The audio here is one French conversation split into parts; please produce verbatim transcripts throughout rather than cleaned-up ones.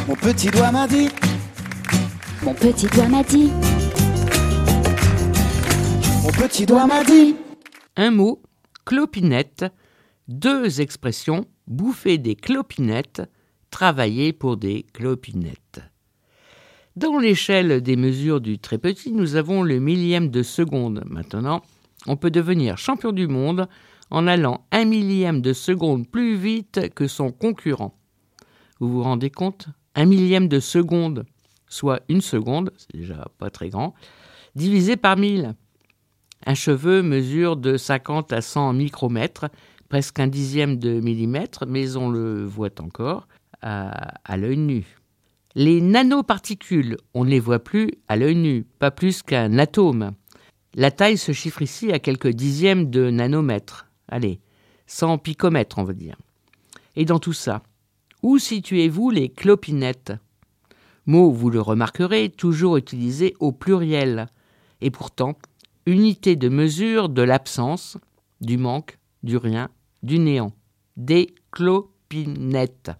Mon petit doigt m'a dit. Mon petit doigt m'a dit. Mon petit doigt m'a dit. Un mot, clopinette. Deux expressions, bouffer des clopinettes, travailler pour des clopinettes. Dans l'échelle des mesures du très petit, nous avons le millième de seconde. Maintenant, on peut devenir champion du monde en allant un millième de seconde plus vite que son concurrent. Vous vous rendez compte ? Un millième de seconde, soit une seconde, c'est déjà pas très grand, divisé par mille. Un cheveu mesure de cinquante à cent micromètres, presque un dixième de millimètre, mais on le voit encore à, à l'œil nu. Les nanoparticules, on ne les voit plus à l'œil nu, pas plus qu'un atome. La taille se chiffre ici à quelques dixièmes de nanomètres. Allez, cent picomètres, on va dire. Et dans tout ça, où situez-vous les clopinettes ? Mot, vous le remarquerez, toujours utilisé au pluriel. Et pourtant, unité de mesure de l'absence, du manque, du rien, du néant. Des clopinettes.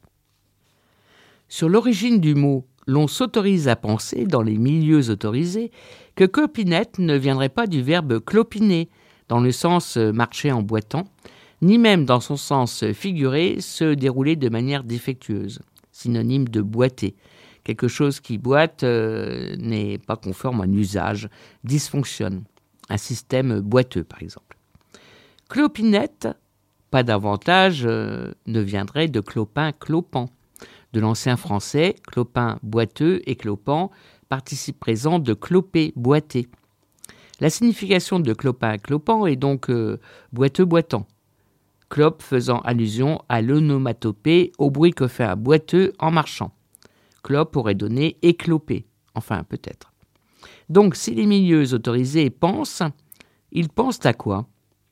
Sur l'origine du mot, l'on s'autorise à penser, dans les milieux autorisés, que clopinette ne viendrait pas du verbe clopiner, dans le sens marcher en boitant, ni même dans son sens figuré, se dérouler de manière défectueuse, synonyme de boiter. Quelque chose qui boite euh, n'est pas conforme à un usage, dysfonctionne. Un système boiteux, par exemple. Clopinette, pas davantage, euh, ne viendrait de clopin clopant. De l'ancien français, clopin boiteux et clopant, participe présent de cloper, boiter. La signification de clopin clopant est donc euh, boiteux boitant. Clope faisant allusion à l'onomatopée, au bruit que fait un boiteux en marchant. Clope aurait donné écloper, enfin peut-être. Donc si les milieux autorisés pensent, ils pensent à quoi ?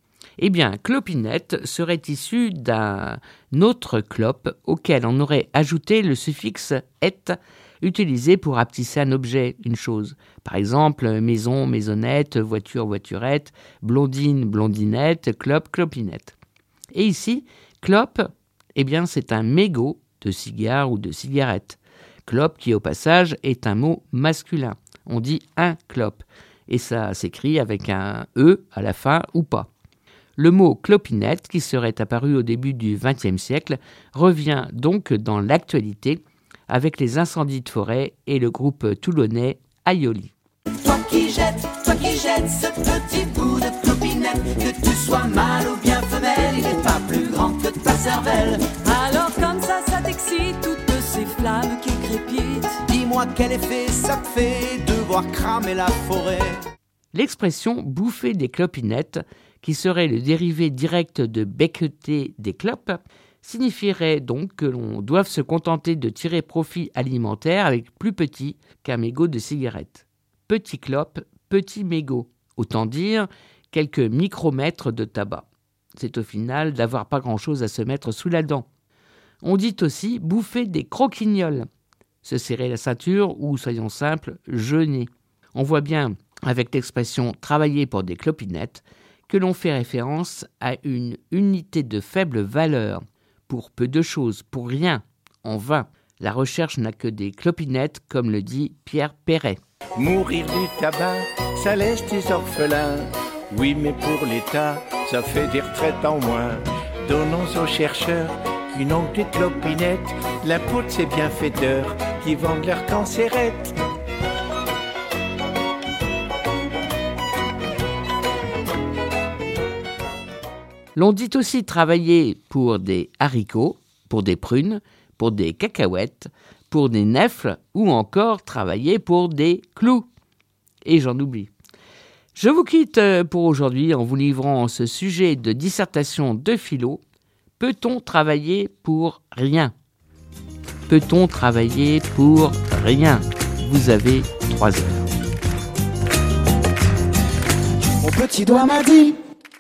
Eh bien, clopinette serait issue d'un autre clope auquel on aurait ajouté le suffixe « et » utilisé pour aptisser un objet, une chose. Par exemple, maison, maisonnette, voiture, voiturette, blondine, blondinette, clope, clopinette. Et ici, clope, eh bien, c'est un mégot de cigare ou de cigarette. Clope qui, au passage, est un mot masculin. On dit un clope. Et ça s'écrit avec un « e » à la fin ou pas. Le mot clopinette, qui serait apparu au début du vingtième siècle, revient donc dans l'actualité avec les incendies de forêt et le groupe toulonnais Aioli. Toi qui jettes, toi qui jettes ce petit bout de clopinette, que tu sois mâle ou bien femelle, il n'est pas plus grand que ta cervelle. Alors comme ça, ça t'excite, toutes ces flammes qui crépitent. Dis-moi quel effet ça te fait de voir cramer la forêt. L'expression « bouffer des clopinettes », qui serait le dérivé direct de becqueter des clopes, signifierait donc que l'on doive se contenter de tirer profit alimentaire avec plus petit qu'un mégot de cigarette. Petit clope, petit mégot, autant dire quelques micromètres de tabac. C'est au final d'avoir pas grand-chose à se mettre sous la dent. On dit aussi bouffer des croquignoles, se serrer la ceinture ou, soyons simples, jeûner. On voit bien, avec l'expression « travailler pour des clopinettes », que l'on fait référence à une unité de faible valeur, pour peu de choses, pour rien, en vain. La recherche n'a que des clopinettes, comme le dit Pierre Perret. Mourir du tabac, ça laisse des orphelins. Oui, mais pour l'État, ça fait des retraites en moins. Donnons aux chercheurs qui n'ont que des clopinettes, l'impôt de ces bienfaiteurs qui vendent leurs cancérettes. L'on dit aussi travailler pour des haricots, pour des prunes, pour des cacahuètes, pour des nèfles ou encore travailler pour des clous. Et j'en oublie. Je vous quitte pour aujourd'hui en vous livrant ce sujet de dissertation de philo. Peut-on travailler pour rien ? Peut-on travailler pour rien ? Vous avez trois heures. Mon petit doigt m'a dit.